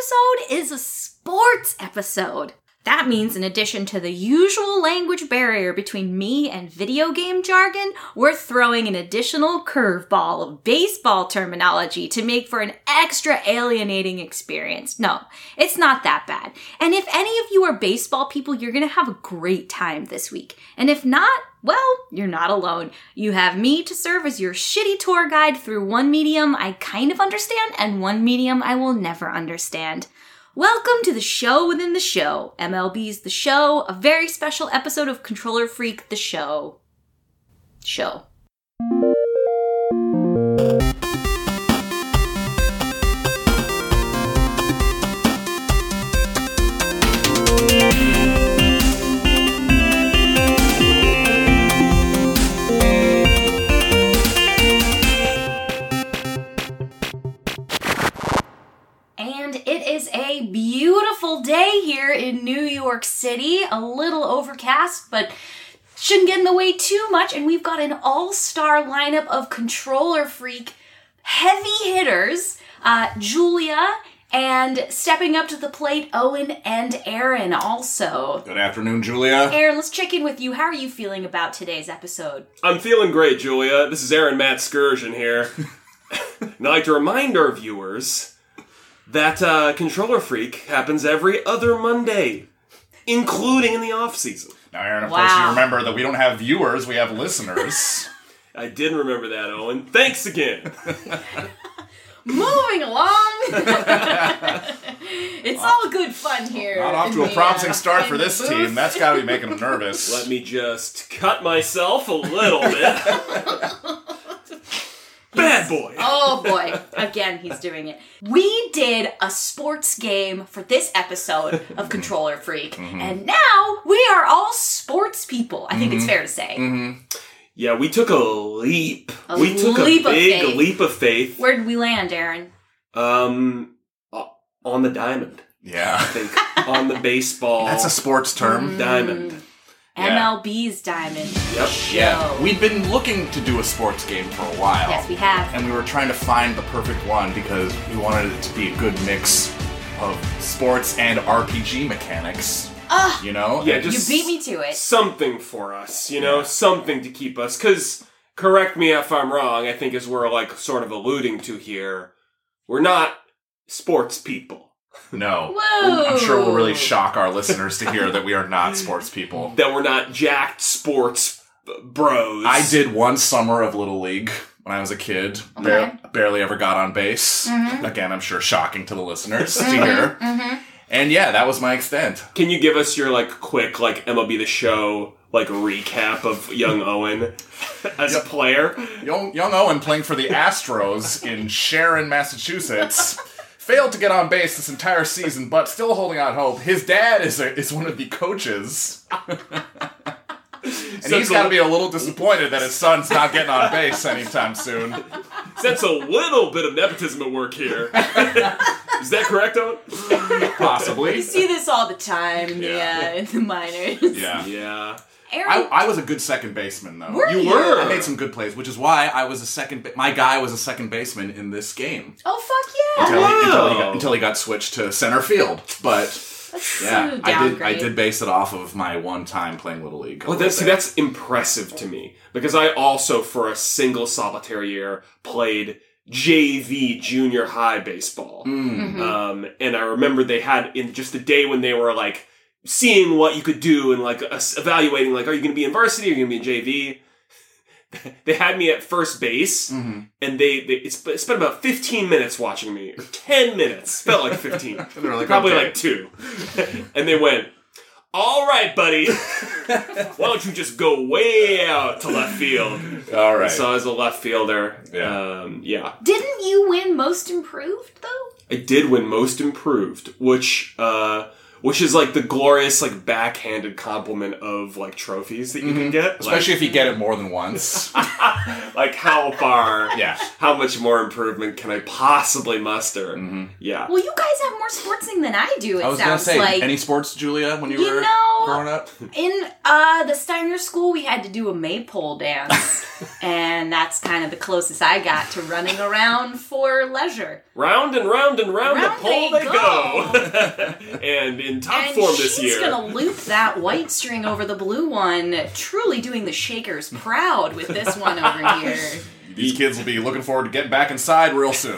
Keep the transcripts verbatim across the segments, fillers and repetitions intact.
episode is a sports episode. That means in addition to the usual language barrier between me and video game jargon, we're throwing an additional curveball of baseball terminology to make for an extra alienating experience. No, it's not that bad. And if any of you are baseball people, you're going to have a great time this week. And if not, well, you're not alone. You have me to serve as your shitty tour guide through one medium I kind of understand and one medium I will never understand. Welcome to the show within the show. M L B's The Show, a very special episode of Controller Freak, The Show. Show. And it is a beautiful day here in New York City. A little overcast, but shouldn't get in the way too much. And we've got an all-star lineup of Controller Freak heavy hitters. Uh, Julia and stepping up to the plate, Owen and Aaron also. Good afternoon, Julia. Aaron, let's check in with you. How are you feeling about today's episode? I'm feeling great, Julia. This is Aaron Matt Scourgeon here. And I'd like to remind our viewers that uh, Controller Freak happens every other Monday, including in the off-season. Now, Aaron, of Wow. course, you remember that we don't have viewers, we have listeners. I did remember that, Owen. Thanks again. Moving along. It's all good fun here. Not off in to a the, promising uh, start for in the this booth. team. That's got to be making them nervous. Let me just cut myself a little bit. Bad boy. Oh boy, again he's doing it. We did a sports game for this episode of Controller Freak, Mm-hmm. and now we are all sports people. I think it's fair to say. Mm-hmm. Yeah, we took a leap. A we took leap a of big faith. leap of faith. Where did we land, Aaron? Um, uh, on the diamond. I Yeah. think on the baseball. That's a sports term. diamond. M L B's Diamond. Yep. Yeah. We've been looking to do a sports game for a while. Yes, we have. And we were trying to find the perfect one because we wanted it to be a good mix of sports and R P G mechanics. Ugh, You know? Yeah, And- you just beat me to it. something for us, you know, Yeah. something to keep us. Because, correct me if I'm wrong, I think as we're like sort of alluding to here, we're not sports people. No. Whoa. I'm sure we'll really shock our listeners to hear that we are not sports people. That we're not jacked sports bros. I did one summer of Little League when I was a kid. Okay. Bar- barely ever got on base. Mhm. Again, I'm sure shocking to the listeners to hear. Mm-hmm. And yeah, that was my extent. Can you give us your like quick like M L B The Show like recap of young Owen as a player? Young, young Owen playing for the Astros in Sharon, Massachusetts. Failed to get on base this entire season, but still holding out hope. His dad is a, is one of the coaches. And So he's it's got to a- be a little disappointed that his son's not getting on base anytime soon. That's a little bit of nepotism at work here. Is that correct, Owen? Possibly. You see this all the time, Yeah. yeah, in the minors. Yeah. Yeah. Aaron, I, I was a good second baseman, though. Were You you? were. I made some good plays, which is why I was a second. Ba- my guy was a second baseman in this game Oh, fuck yeah. until, he, until, he Wow. got, until he got switched to center field. But That's yeah, so I did. I downgrade. did base it off of my one time playing Little League. a Well, little that's, see, bit. that's impressive to me because I also, for a single solitary year, played J V junior high baseball. Mm. Mhm. Um, and I remember they had in just the day when they were like seeing what you could do and like uh, evaluating, like, are you going to be in varsity? Are you going to be in J V? They had me at first base, Mhm. and they, they it sp- spent about fifteen minutes watching me, or ten minutes. Felt like fifteen. And they were like, Probably okay. like two. And they went, all right, buddy, why don't you just go way out to left field? All right. So as a left fielder, Yeah. um, yeah. Didn't you win Most Improved, though? I did win Most Improved, which uh, which is like the glorious like backhanded compliment of like trophies that you mm-hmm. can get, especially like, if you get it more than once. Like how far? Yeah. How much more improvement can I possibly muster? Mm-hmm. Yeah. Well, you guys have more sportsing than I do. It I was sounds gonna say, like any sports, Julia, when you, you were know, growing up? In uh, the Steiner school, we had to do a maypole dance, and that's kind of the closest I got to running around for leisure. Round and round and round, round the pole they they go. go. And in top and form this she's year. gonna loop that white string over the blue one, truly doing the Shakers proud with this one over here. These kids will be looking forward to getting back inside real soon.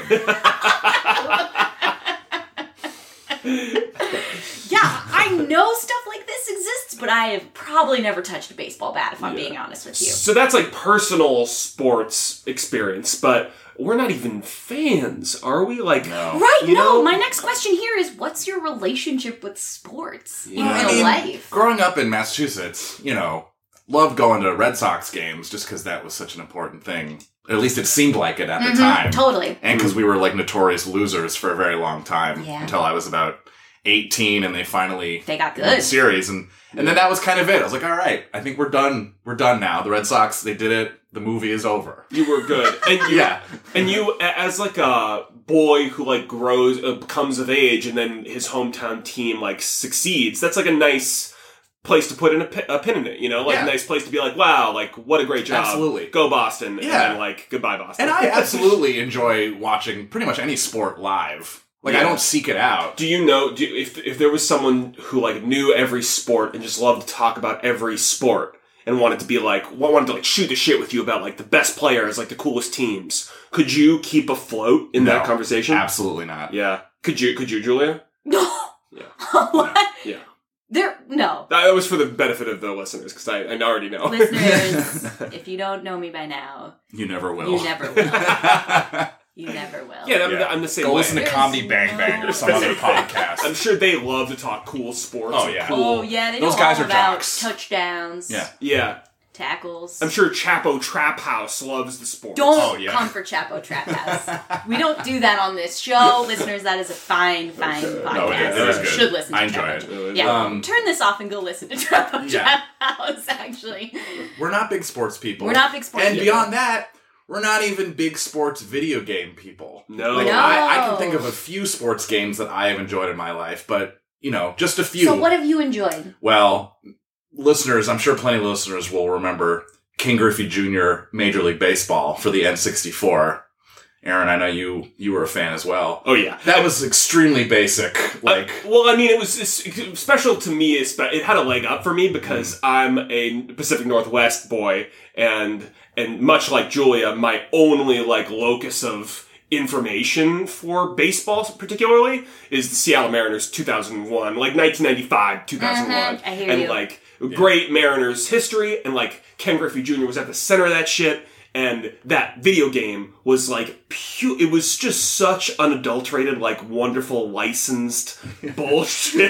Yeah, I know stuff like this exists, but I have probably never touched a baseball bat, if I'm Yeah. being honest with you. So that's like personal sports experience, but we're not even fans, are we? Like, No. Right, You no, know- my next question here is, what's your relationship with sports in Yeah. I real mean, life? growing up in Massachusetts, you know, loved going to Red Sox games just because that was such an important thing. At least it seemed like it at the Mhm, time. Totally. And because we were like notorious losers for a very long time Yeah. until I was about eighteen and they finally They got won the good. series. And, and then that was kind of it. I was like, all right, I think we're done. We're done now. The Red Sox, they did it. The movie is over. you were good. And you, Yeah. and you, a- as like a boy who like grows, uh, comes of age, and then his hometown team like succeeds, that's like a nice place to put in a, pi- a pin in it, you know? Like Yeah. a nice place to be like, wow, like what a great job. Absolutely. Go Boston. And Yeah. then like, goodbye Boston. And I absolutely enjoy watching pretty much any sport live. Like, I Yeah. don't seek it out. Do you know, do, if if there was someone who like knew every sport and just loved to talk about every sport and wanted to be like, wanted to like shoot the shit with you about like the best players, like the coolest teams, could you keep afloat in that No, conversation? Absolutely not. Yeah. Could you, could you, Julia? No. Yeah. What? Yeah. There, no. That was for the benefit of the listeners, because I, I already know. Listeners, if you don't know me by now, You never will. you never will. You never will. Yeah, I'm, Yeah. I'm the same Go way. listen to There's Comedy Bang Bang or some other podcast. I'm sure they love to talk cool sports. Oh, and yeah. Cool. Oh, yeah, they Those know guys all are about jocks. touchdowns, Yeah. Yeah. tackles. I'm sure Chapo Trap House loves the sport. Don't Oh, yeah. come for Chapo Trap House. We don't do that on this show. Listeners, that is a fine, fine podcast. No, it is- it is You good. should listen to I enjoy Chapo. it. Uh, Yeah, Um, turn this off and go listen to Chapo Yeah. Trap House, actually. We're not big sports people. We're not big sports And people. beyond that, we're not even big sports video game people. No. Like, No. I, I can think of a few sports games that I have enjoyed in my life, but, you know, just a few. So what have you enjoyed? Well, listeners, I'm sure plenty of listeners will remember King Griffey Junior Major League Baseball for the N sixty-four. Aaron, I know you you were a fan as well. Oh, yeah. That was extremely basic. Like, Uh, well, I mean, it was it's, special to me. It's, it had a leg up for me because I'm a Pacific Northwest boy, and and much like Julia, my only like locus of information for baseball, particularly, is the Seattle Mariners two thousand one, like nineteen ninety-five, two thousand one, Mhm, I hear and you. like great Mariners history, and like Ken Griffey Junior was at the center of that shit. And that video game was like pu- it was just such unadulterated, like wonderful licensed bullshit.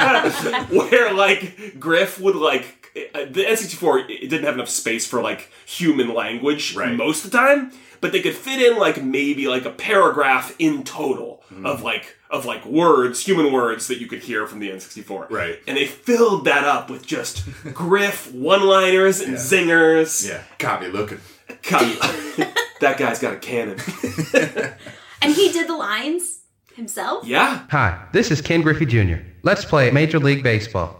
Where like Griff would like the N sixty-four, it didn't have enough space for like human language Right. most of the time, but they could fit in like maybe like a paragraph in total Mm-hmm. of like of like words, human words that you could hear from the N sixty-four. Right. And they filled that up with just Griff one-liners and Yeah. zingers. yeah, got me looking. God, that guy's got a cannon. And he did the lines himself? Yeah. Hi, this is Ken Griffey Junior Let's play Major League Baseball.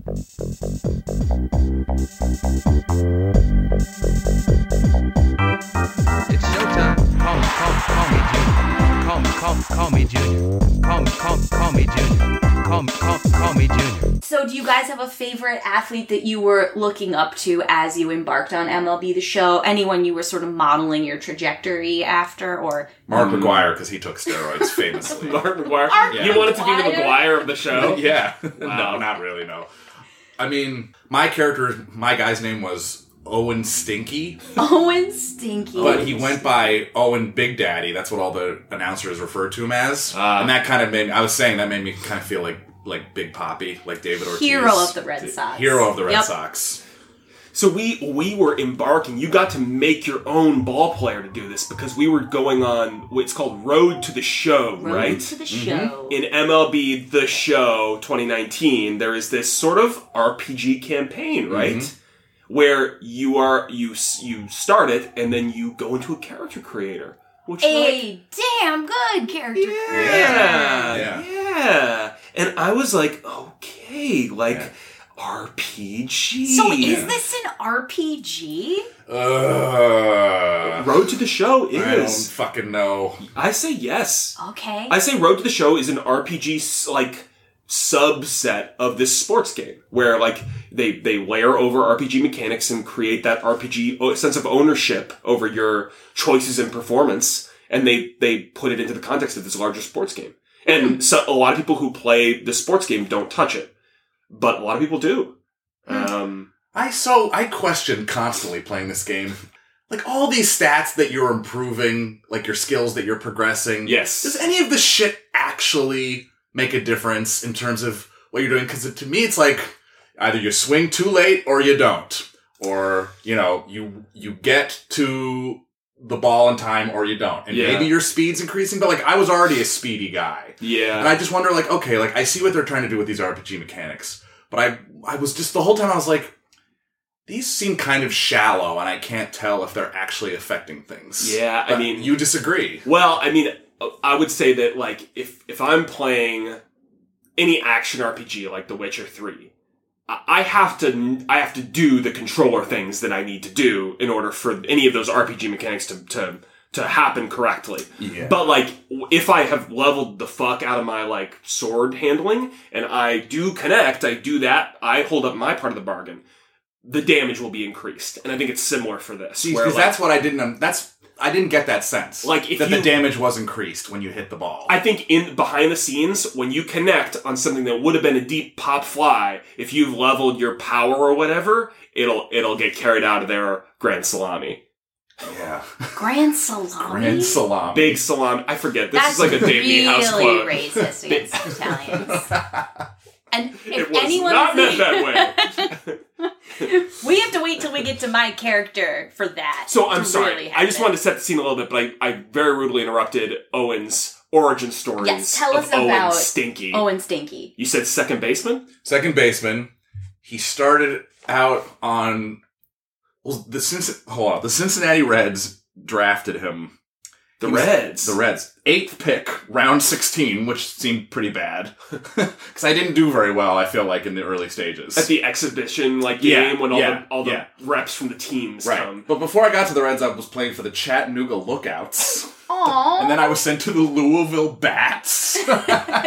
It's showtime. Call me, call me, call me Junior. Call me, call me, call me Junior. Call me, call me, call me Junior. Call me, call, call me Junior. So do you guys have a favorite athlete that you were looking up to as you embarked on M L B The Show? Anyone you were sort of modeling your trajectory after, or... Mark McGuire, because he took steroids famously. Mark McGuire. Mark You wanted to be the McGuire? McGuire of the show? Yeah. Wow. No, not really, no. I mean, my character, my guy's name was Owen Stinky, Owen Stinky. but he went by Owen Big Daddy. That's what all the announcers referred to him as. Ah. And that kind of made, I was saying, that made me kind of feel like like Big Papi, like David Ortiz. Hero of the Red Sox. Hero of the Red Yep. Sox. So we we were embarking. You got to make your own ball player to do this because we were going on what's called Road to the Show, Road right? to the show. In M L B The Show twenty nineteen, there is this sort of R P G campaign, right? Mm-hmm. Where you are you you start it and then you go into a character creator, which A like, damn good character yeah, creator. yeah, Yeah. yeah. And I was like, okay, like. Yeah. R P G. So is this an R P G? Uh, Road to the Show is. I don't fucking know. I say yes. Okay. I say Road to the Show is an R P G like subset of this sports game where like they they layer over R P G mechanics and create that R P G o- sense of ownership over your choices and performance, and they they put it into the context of this larger sports game. And so a lot of people who play the sports game don't touch it. But a lot of people do. Um, I so I question constantly playing this game. Like all these stats that you're improving, like your skills that you're progressing. Yes. Does any of this shit actually make a difference in terms of what you're doing? Because to me, it's like either you swing too late or you don't, or you know you you get to the ball in time or you don't, and Yeah. maybe your speed's increasing. But like I was already a speedy guy. yeah. And I just wonder, like, okay, like, I see what they're trying to do with these R P G mechanics, but I I was just, the whole time I was like, these seem kind of shallow, and I can't tell if they're actually affecting things. Yeah, I But mean- you disagree. Well, I mean, I would say that, like, if, if I'm playing any action R P G like The Witcher three, I I have to, I have to do the controller things that I need to do in order for any of those R P G mechanics to, to, to happen correctly. Yeah. But, like, if I have leveled the fuck out of my, like, sword handling, and I do connect, I do that, I hold up my part of the bargain, the damage will be increased. And I think it's similar for this. See, where, because like, that's what I didn't, um, that's, I didn't get that sense. Like, if that you- the damage was increased when you hit the ball. I think in behind the scenes, when you connect on something that would have been a deep pop fly, if you've leveled your power or whatever, it'll it'll get carried out of their grand salami. yeah. Grand salami? Grand salami. Big salami. I forget. This That's is like a Dave really House quote. racist against Italians. And if It was anyone not is- meant that way. we have to wait till we get to my character for that. So I'm to sorry. really I just happen. wanted to set the scene a little bit, but I, I very rudely interrupted Owen's origin stories Yes, tell of us Owen about Stinky. Owen Stinky. You said second baseman? Second baseman. He started out on, well, the Cincinnati, hold on, the Cincinnati Reds drafted him. The He was- Reds. The Reds. Eighth pick, round sixteen, which seemed pretty bad. Because I didn't do very well, I feel like, in the early stages. At the exhibition like Yeah, game when all yeah, the all the yeah. reps from the teams right. come. But before I got to the Reds, I was playing for the Chattanooga Lookouts. Aww. And then I was sent to the Louisville Bats. it's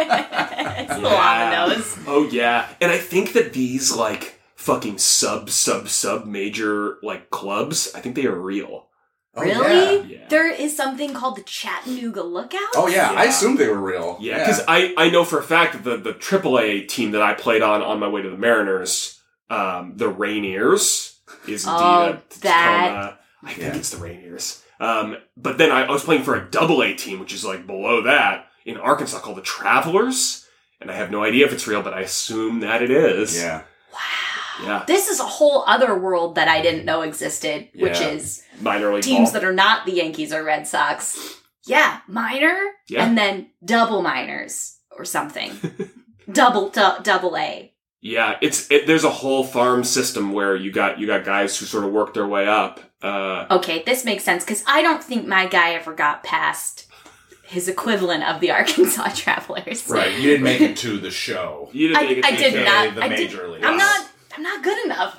the Lavanos. Oh yeah. And I think that these like fucking sub sub sub major like clubs, I think they are real. Oh, Really? Yeah. There is something called the Chattanooga Lookouts? Oh, yeah. I Yeah. assumed they were real. Yeah, because I, I know for a fact that the, the triple A team that I played on on my way to the Mariners, um, the Rainiers, is indeed Oh, a that- Tacoma. I think Yeah. it's the Rainiers. Um, but then I, I was playing for a double A team, which is like below that, in Arkansas called the Travelers. And I have no idea if it's real, but I assume that it is. Yeah. Wow. Yeah. This is a whole other world that I didn't know existed, which Yeah. is Minor league teams ball. that are not the Yankees or Red Sox. Yeah, minor, Yeah. and then double minors or something. double du- double A. Yeah, it's it, there's a whole farm system where you got you got guys who sort of work their way up. Uh, Okay, this makes sense because I don't think my guy ever got past his equivalent of the Arkansas Travelers. Right. You didn't make it to the show. you didn't I, make it I to did the- not. the I major did, leagues. I'm not. I'm not good enough.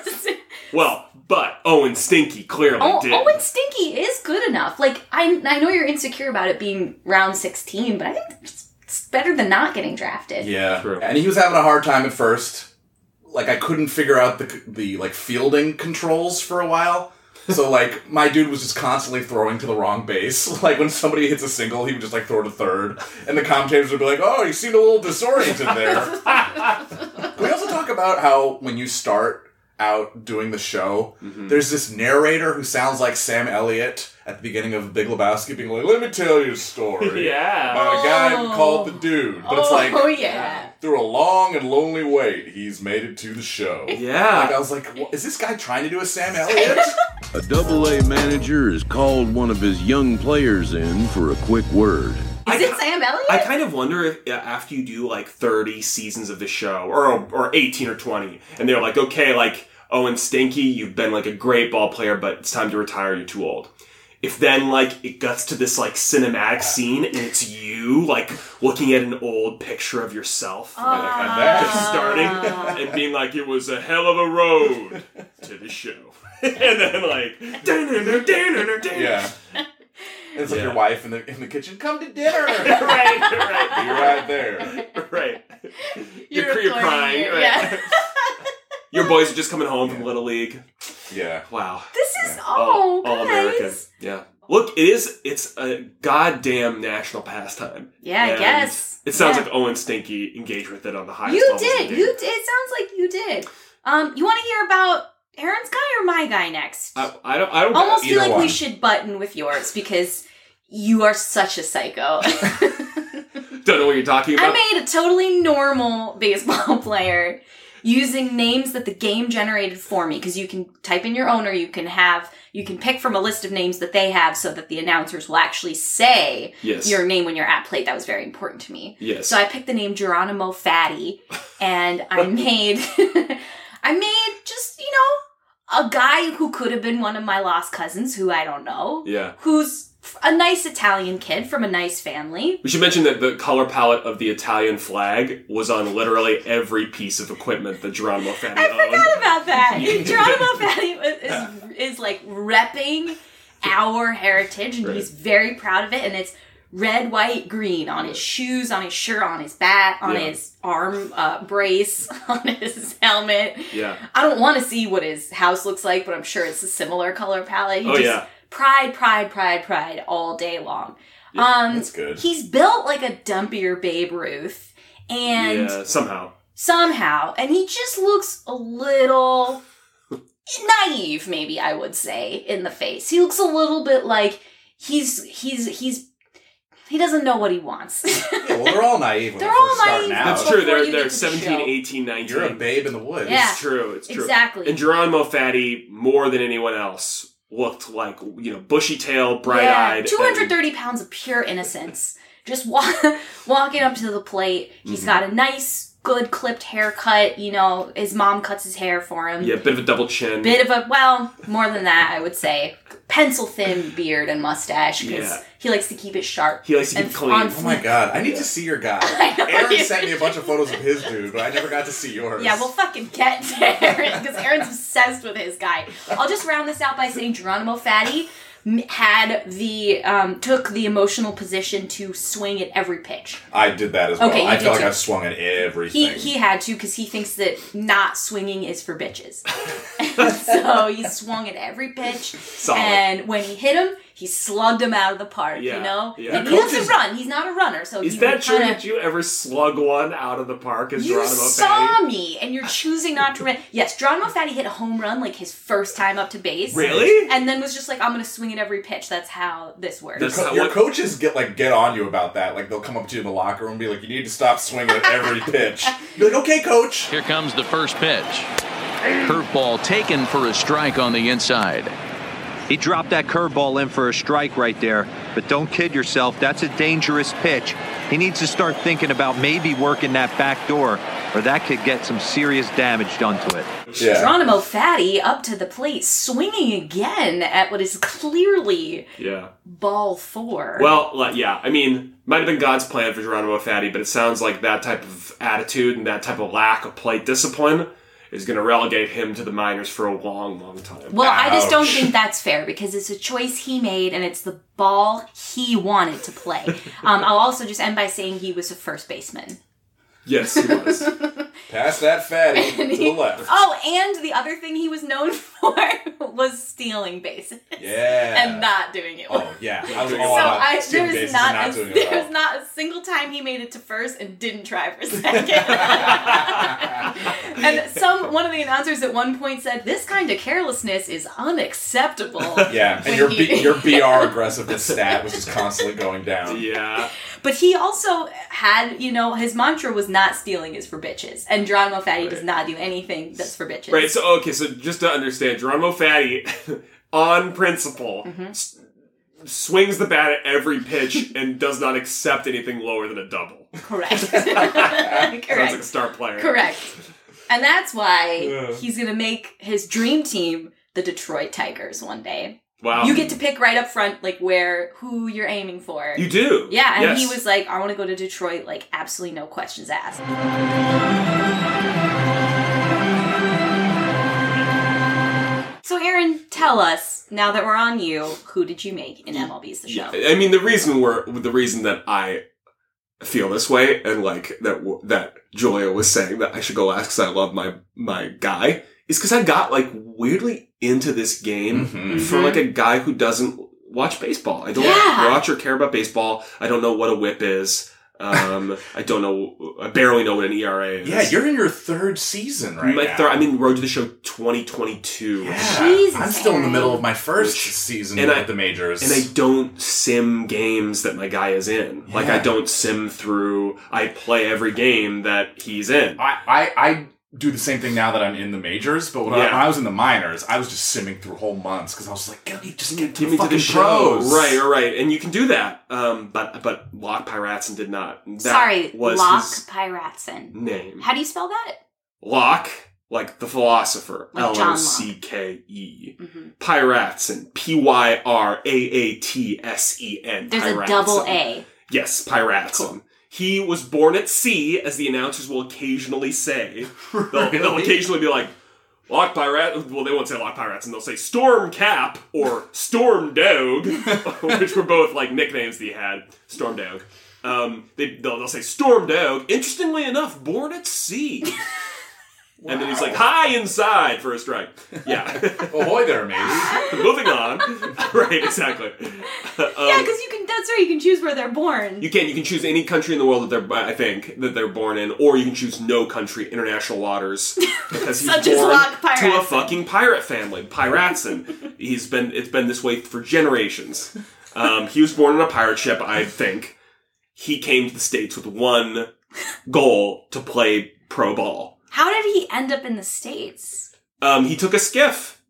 Well, but Owen Stinky clearly Oh, did. Owen Stinky is good enough. Like I, I know you're insecure about it being round sixteen, but I think it's, it's better than not getting drafted. Yeah. True. And he was having a hard time at first. Like, I couldn't figure out the, the like, fielding controls for a while. So, like, my dude was just constantly throwing to the wrong base. Like, when somebody hits a single, he would just, like, throw to third. And the commentators would be like, oh, you seemed a little disoriented there. Can we also talk about how when you start out doing the show, Mm-hmm. there's this narrator who sounds like Sam Elliott at the beginning of Big Lebowski being like, let me tell you a story. Yeah. About a guy Oh. called the Dude. But it's like, oh yeah. through a long and lonely wait, he's made it to the show. Yeah. Like, I was like, what, is this guy trying to do a Sam Elliott? A double A manager has called one of his young players in for a quick word. Is I it ki- Sam Elliott? I kind of wonder if uh, after you do like thirty seasons of the show, or or eighteen or twenty, and they're like, okay, like, Owen Stinky, you've been like a great ball player, but it's time to retire, you're too old. If then, like, it gets to this, like, cinematic scene, and it's you, like, looking at an old picture of yourself, Oh. like, that. just starting, and being like, it was a hell of a road to the show. And then, like, Yeah. It's like Yeah. your wife in the in the kitchen. Come to dinner. right, right, You're right there. right. You're You're, you're recording crying. it, Right. yeah. Your boys are just coming home from Little League. Yeah. Wow. This is all, oh, all guys. American. Yeah. Look, it is. It's a goddamn national pastime. Yeah, I And guess. It sounds Yeah. like Owen Stinky engaged with it on the highest You levels of did. the game. You did. It sounds like you did. Um, you want to hear about Aaron's guy or my guy next? I, I don't. I don't. Almost feel either like we one. should button with yours because you are such a psycho. don't know what you're talking about. I made a totally normal baseball player using names that the game generated for me because you can type in your own or you can have you can pick from a list of names that they have so that the announcers will actually say Yes. your name when you're at plate. That was very important to me. Yes. So I picked the name Geronimo Fatty and I made I made just, you know, a guy who could have been one of my lost cousins who I don't know. Yeah. Who's a nice Italian kid from a nice family. We should mention that the color palette of the Italian flag was on literally every piece of equipment that Geronimo Fatty I owned. forgot about that. Geronimo Fatty is, is like repping our heritage, and Right. he's very proud of it. And it's red, white, green on his shoes, on his shirt, on his bat, on Yeah. his arm uh, brace, on his helmet. Yeah. I don't want to see what his house looks like, but I'm sure it's a similar color palette. He Oh, just, yeah. Pride, pride, pride, pride all day long. Yeah, um, that's good. He's built like a dumpier Babe Ruth. And Yeah. Somehow. somehow, and he just looks a little naive, maybe I would say, in the face. He looks a little bit like he's he's he's he doesn't know what he wants. Yeah, well, they're all naive when They're they're all first starting naive. out. That's Before true. They're you they're get to the seventeen, show. eighteen, nineteen. You're a babe in the woods. Yeah. It's true. It's true. Exactly. And Geronimo Fatty, more than anyone else, looked like, you know, bushy tail, bright eyed. two hundred thirty pounds of pure innocence. Just walk, walking up to the plate. He's Mm-hmm. got a nice, good clipped haircut. You know, his mom cuts his hair for him. Yeah, bit of a double chin. Bit of a, well, more than that, I would say. Pencil thin beard and mustache because Yeah. he likes to keep it sharp. He likes to keep and clean. on Oh my fleek. god, I need Yeah. to see your guy. I know Aaron you- sent me a bunch of photos of his dude, but I never got to see yours. Yeah, we'll fucking get to Aaron because Aaron's obsessed with his guy. I'll just round this out by saying Geronimo Fatty m- had the um, took the emotional position to swing at every pitch. I did that as well. Okay, you I did feel like too. I've swung at He everything. he had to because he thinks that not swinging is for bitches. So he swung at every pitch, Solid. and when he hit him, he slugged him out of the park. Yeah, You know, yeah. and The he coach doesn't is- run. He's not a runner, so Is he that would true? kinda- Did you ever slug one out of the park as You Geronimo saw Fatty? me, and you're choosing not to run. Yes, Geronimo Fatty hit a home run like his first time up to base. Really? And then was just like, I'm going to swing at every pitch. That's how this works. Your, That's co- how- your what- coaches get like get on you about that. Like they'll come up to you in the locker room and be like, "You need to stop swinging at every pitch." You're like, "Okay, coach." Here comes the first pitch. Curveball taken for a strike on the inside. He dropped that curveball in for a strike right there, but don't kid yourself, that's a dangerous pitch. He needs to start thinking about maybe working that back door, or that could get some serious damage done to it. Yeah. Geronimo Fatty up to the plate, swinging again at what is clearly Yeah. ball four. Well, like, yeah, I mean, might have been God's plan for Geronimo Fatty, but it sounds like that type of attitude and that type of lack of plate discipline is going to relegate him to the minors for a long, long time. Well, I just don't Ouch. think that's fair because it's a choice he made and it's the ball he wanted to play. Um, I'll also just end by saying he was a first baseman. Yes, he was. Pass that fatty to And the he- left. Oh, and the other thing he was known for was stealing bases. Yeah. And not doing it well. Oh, yeah. I was So all about I, stealing there's bases not, and not a, doing it there's well. not a single time he made it to first and didn't try for second. And some one of the announcers at one point said, "This kind of carelessness is unacceptable." Yeah, and When your he- B, your B R aggressiveness stat was just constantly going down. Yeah. But he also had, you know, his mantra was not stealing is for bitches. And Geronimo Fatty does not do anything that's for bitches. Right, so, okay, so just to understand, Geronimo Fatty, on principle, Mm-hmm. s- swings the bat at every pitch and does not accept anything lower than a double. Correct. Sounds like a Correct. star player. Correct. And that's why Yeah. he's going to make his dream team the Detroit Tigers one day. Wow. You get to pick right up front, like, where, who you're aiming for. You do. Yeah, and Yes. he was like, I want to go to Detroit, like, absolutely no questions asked. So, Aaron, tell us, now that we're on you, who did you make in M L B's The Show? Yeah, I mean, the reason we're the reason that I feel this way, and like that that Julia was saying that I should go last because I love my my guy, is because I got like weirdly into this game Mhm. for like a guy who doesn't watch baseball. I don't Yeah. watch or care about baseball. I don't know what a whip is. Um, I don't know. I barely know what an E R A is. Yeah, you're in your third season right my now. third. I mean, Road to the Show twenty twenty-two. Yeah, Jesus, I'm still in the Aaron. middle of my first Which- season and at I- the majors. And I don't sim games that my guy is in. Like, I Yeah. don't sim through, I play every game that he's in. I, I, I do the same thing now that I'm in the majors, but when, I, Yeah. when I was in the minors, I was just simming through whole months because I was like, "Get me, just get to Give the me to fucking the show. pros." Right, right, right. And you can do that. Um, but, but Locke Pyratson did not. That Sorry, was Locke his Pyratson. name. How do you spell that? Locke, like the philosopher. Like L John O Locke. C K E. Mm-hmm. Pyratson. P Y R A A T S E N. There's a Pyratson. double A. Yes, Pyratson. Cool. He was born at sea, as the announcers will occasionally say. They'll, they'll Really? occasionally be like, Lock Pyrat. Well, they won't say Lock Pyratson. They'll say Storm Cap or Storm Dog, which were both like nicknames that he had. Storm Dog. Um, they, they'll, they'll say Storm Dog. Interestingly enough, born at sea. And then he's like, hi inside for a strike. Yeah. Ahoy there, matey. Moving on. Right, exactly. Um, Yeah, because you can. That's right. You can choose where they're born. You can. You can choose any country in the world that they're, I think, that they're born in, or you can choose no country, international waters, because he's Such as born Locke to a Pyratson. fucking pirate family, Pyratson. He's been. It's been this way for generations. Um, he was born on a pirate ship, I think. He came to the States with one goal: to play pro ball. How did he end up in the States? Um, he took a skiff.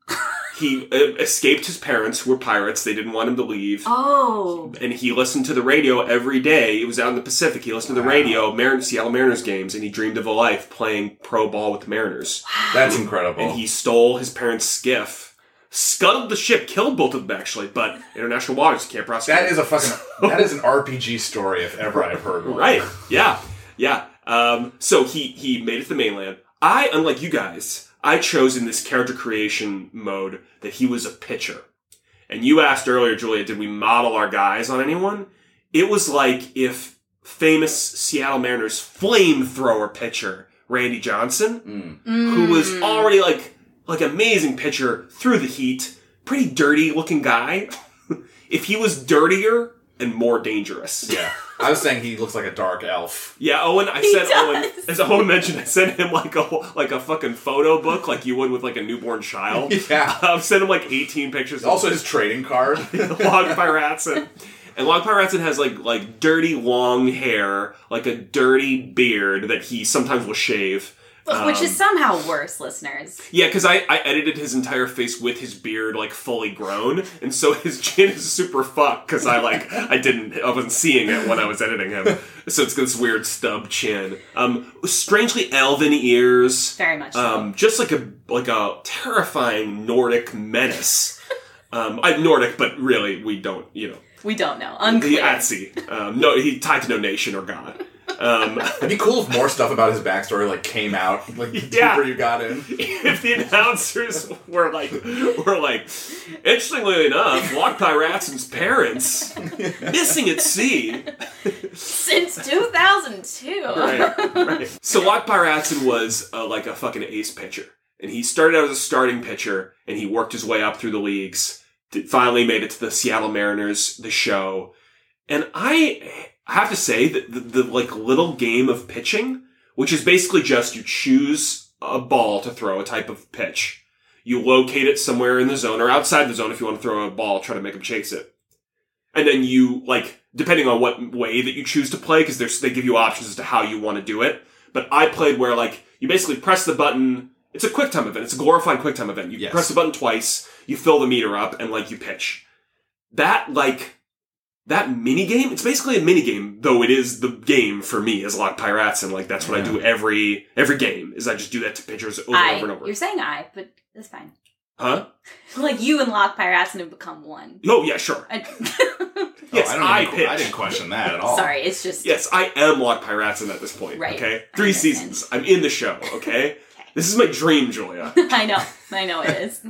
He uh, escaped his parents, who were pirates. They didn't want him to leave. Oh. And he listened to the radio every day. It was out in the Pacific. He listened to the radio, Mar- Seattle Mariners games, and he dreamed of a life playing pro ball with the Mariners. That's incredible. And he stole his parents' skiff, scuttled the ship, killed both of them, actually, but international waters, can't prosecute. that is a fucking, that is an R P G story if ever I've heard one. Right. Yeah. Yeah. Um, so he, he made it to the mainland. I, unlike you guys, I chose in this character creation mode that he was a pitcher. And you asked earlier, Julia, did we model our guys on anyone? It was like if famous Seattle Mariners flamethrower pitcher Randy Johnson, Mm. who was already like like amazing pitcher through the heat, pretty dirty looking guy. If he was dirtier and more dangerous. Yeah. I was saying he looks like a dark elf. Yeah, Owen, I He sent does. Owen, as Owen mentioned, I sent him like a like a fucking photo book like you would with like a newborn child. Yeah. I've sent him like eighteen pictures. Also his trading card. of Log Pyratson. And Log Pyratson has like like dirty long hair, like a dirty beard that he sometimes will shave. Which Um, is somehow worse, listeners. Yeah, because I, I edited his entire face with his beard like fully grown, and so his chin is super fucked because I like I didn't I wasn't seeing it when I was editing him, so it's got this weird stub chin. Um, strangely elven ears. Very much so. Um, just like a like a terrifying Nordic menace. um, I'm Nordic, but really we don't you know We don't know. the Unclear. at sea. Um, no, he tied to no nation or god. Um, It'd be cool if more stuff about his backstory like came out, like the Yeah. deeper you got in. if the announcers were like, were like, interestingly enough, Locke Pyratson's parents missing at sea. Since two thousand two. Right, right. So Locke Pyratson was uh, like a fucking ace pitcher, And he started out as a starting pitcher, and he worked his way up through the leagues. Finally made it to the Seattle Mariners, the show. And I have to say that the, the like little game of pitching, which is basically just you choose a ball to throw, a type of pitch. You locate it somewhere in the zone or outside the zone if you want to throw a ball, try to make them chase it. And then you, like, depending on what way that you choose to play, because they give you options as to how you want to do it. But I played where, like, you basically press the button. It's a QuickTime event. It's a glorified QuickTime event. You Yes. press the button twice, you fill the meter up, and, like, you pitch. That, like, that mini game, it's basically a mini game, though it is the game for me as Lock Pirates, and, like, that's what yeah. I do every every game, is I just do that to pitchers over I, and over and over. You're saying I, but that's fine. Huh? Like, you and Lock Pirates have become one. Oh, yeah, sure. I, yes, oh, I, don't I even, pitch. I didn't question that at all. Sorry, it's just... Yes, I am Lock Pirates at this point, right. okay? Three seasons. I'm in the show, okay? okay? This is my dream, Julia. I know. I know it is.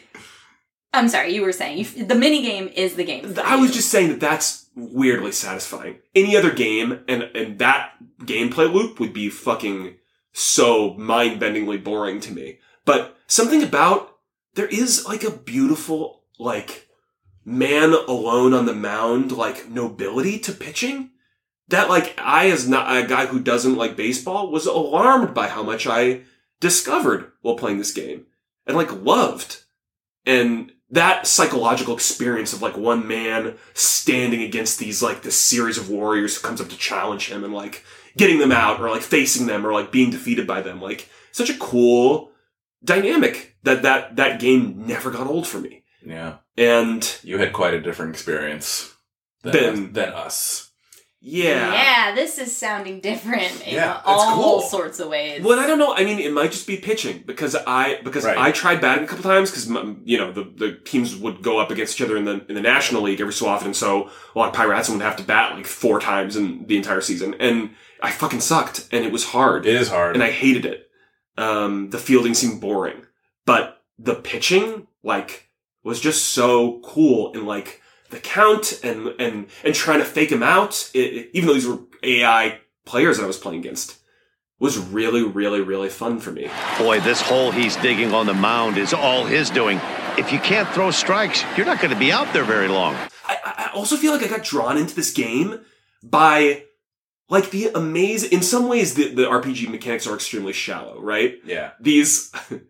I'm sorry, you were saying, you, the minigame is the game. I was just saying that that's weirdly satisfying. Any other game, and, and that gameplay loop would be fucking so mind-bendingly boring to me. But something about... There is, like, a beautiful, like, man alone on the mound, like, nobility to pitching. That, like, I, as not a guy who doesn't like baseball, was alarmed by how much I discovered while playing this game. And, like, loved. And that psychological experience of, like, one man standing against these, like, this series of warriors who comes up to challenge him and, like, getting them out or, like, facing them or, like, being defeated by them. Like, such a cool dynamic. That, that, that game never got old for me. Yeah. And... You had quite a different experience than, than, than us. Yeah. Yeah, this is sounding different in yeah, all cool. sorts of ways. Well, I don't know. I mean, it might just be pitching because I because right. I tried batting a couple times because, you know, the, the teams would go up against each other in the in the National League every so often. And so a lot of Pirates would have to bat like four times in the entire season. And I fucking sucked. And it was hard. It is hard. And I hated it. Um, the fielding seemed boring. But the pitching, like, was just so cool, and like the count and and and trying to fake him out, it, it, even though these were A I players that I was playing against, was really, really, really fun for me. Boy, this hole he's digging on the mound is all his doing. If you can't throw strikes, you're not going to be out there very long. I, I also feel like I got drawn into this game by, like, the amazing... In some ways, the, the R P G mechanics are extremely shallow, right? Yeah. These...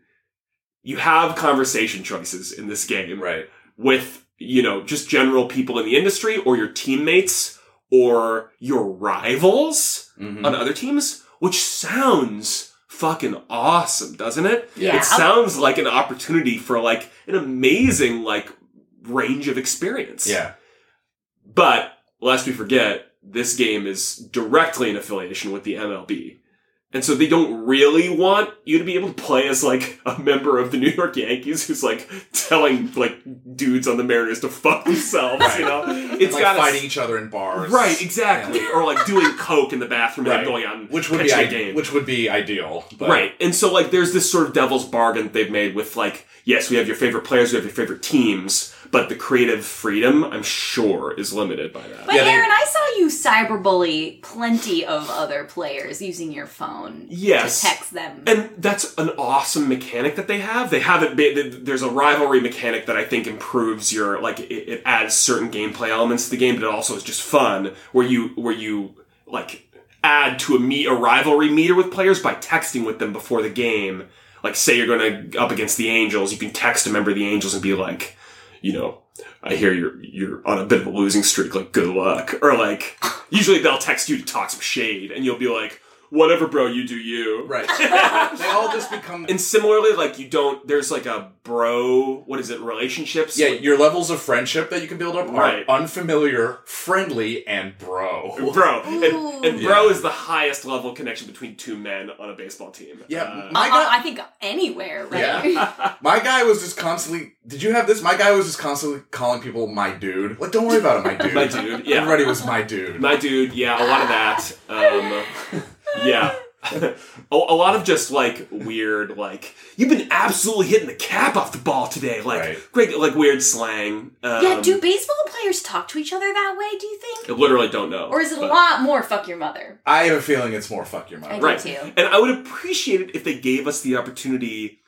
You have conversation choices in this game. Right. With, you know, just general people in the industry or your teammates or your rivals mm-hmm. on other teams, which sounds fucking awesome, doesn't it? Yeah. It sounds like an opportunity for, like, an amazing, like, range of experience. Yeah. But, lest we forget, this game is directly in affiliation with the M L B. And so they don't really want you to be able to play as, like, a member of the New York Yankees who's, like, telling, like, dudes on the Mariners to fuck themselves, right. you know? It's like got fighting each other in bars. Right, exactly. Yeah. Or, like, doing coke in the bathroom right. and going on which would be I- game. Which would be ideal. But... Right. And so, like, there's this sort of devil's bargain that they've made with, like, yes, we have your favorite players, we have your favorite teams, but the creative freedom, I'm sure, is limited by that. But yeah, they... Aaron, I saw you cyberbully plenty of other players using your phone yes. to text them. And that's an awesome mechanic that they have. They have it, there's a rivalry mechanic that I think improves your, like, it, it adds certain gameplay elements to the game, but it also is just fun, where you, where you, like, add to a meet, a rivalry meter with players by texting with them before the game. Like, say you're going to up against the Angels, you can text a member of the Angels and be like, you know, I hear you're you're on a bit of a losing streak, like, good luck. Or, like, usually they'll text you to talk some shade, and you'll be like, whatever, bro, you do you. Right. They all just become... And similarly, like, you don't... There's, like, a bro... What is it? Relationships? Yeah, like, your levels of friendship that you can build up right. are unfamiliar, friendly, and bro. Bro. And, and bro yeah. is the highest level of connection between two men on a baseball team. Yeah. Uh, my uh, guy, I think anywhere, right? Yeah. My guy was just constantly... Did you have this? My guy was just constantly calling people my dude. Like, don't worry about it, my dude. My dude, yeah. Everybody was my dude. My dude, yeah, a lot of that. Um, yeah. a, a lot of just, like, weird, like, you've been absolutely hitting the cap off the ball today. Like, right. great, like, weird slang. Um, Yeah, do baseball players talk to each other that way, do you think? I literally don't know. Or is it but, a lot more fuck your mother? I have a feeling it's more fuck your I mother. do right. too. And I would appreciate it if they gave us the opportunity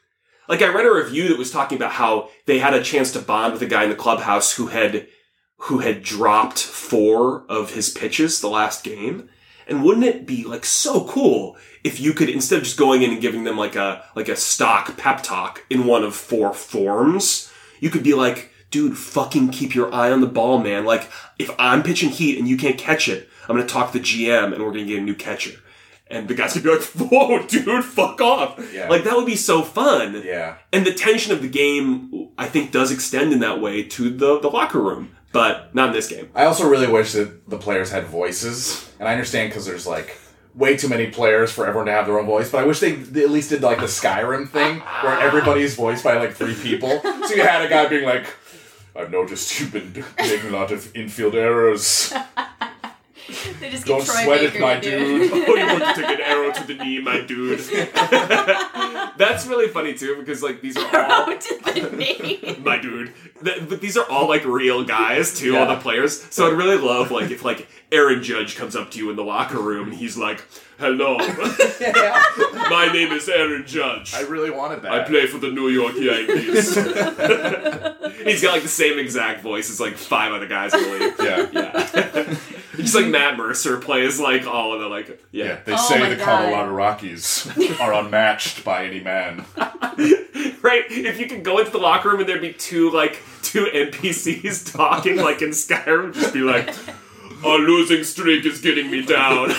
Like, I read a review that was talking about how they had a chance to bond with a guy in the clubhouse who had, who had dropped four of his pitches the last game. And wouldn't it be, like, so cool if you could, instead of just going in and giving them, like, a, like a stock pep talk in one of four forms, you could be like, dude, fucking keep your eye on the ball, man. Like, if I'm pitching heat and you can't catch it, I'm gonna talk to the G M and we're gonna get a new catcher. And the guys could be like, whoa, dude, fuck off. Yeah. Like, that would be so fun. Yeah. And the tension of the game, I think, does extend in that way to the, the locker room. But not in this game. I also really wish that the players had voices. And I understand because there's, like, way too many players for everyone to have their own voice. But I wish they, they at least did, like, the Skyrim thing, where everybody's voiced by, like, three people. So you had a guy being like, I've noticed you've been making a lot of infield errors. They just Don't get Troy sweat Baker it, my to do dude. Oh, you want to take an arrow to the knee, my dude. That's really funny, too, because, like, these are all... Arrow to the knee. My dude. Th- But these are all, like, real guys, too, Yeah. all the players. So I'd really love, like, if, like, Aaron Judge comes up to you in the locker room and he's like, hello, my name is Aaron Judge. I really wanted that. I play for the New York Yankees. He's got, like, the same exact voice as, like, five other guys in the league. Yeah. Yeah. Just like Matt Mercer plays, like, all of the, like, yeah. Yeah, they Oh say my the God. Colorado Rockies are unmatched by any man. Right? If you could go into the locker room and there'd be two, like, two N P Cs talking, like, in Skyrim, just be like, our losing streak is getting me down.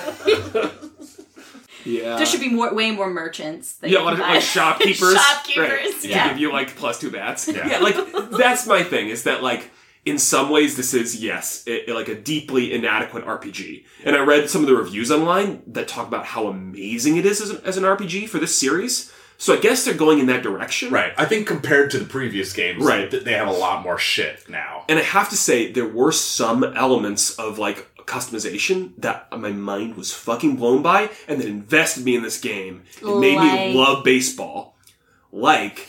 Yeah. There should be more, way more merchants. That Yeah, you a lot of, can like, buy. shopkeepers. Shopkeepers, Right. yeah. To give you, like, plus two bats. Yeah. Yeah, like, that's my thing, is that, like, in some ways this is, yes, it, like a deeply inadequate R P G. And I read some of the reviews online that talk about how amazing it is as an, as an R P G for this series. So I guess they're going in that direction. Right. I think compared to the previous games, Right. th- they have a lot more shit now. And I have to say, there were some elements of, like, customization that my mind was fucking blown by and that invested me in this game. It made Like- me love baseball. Like,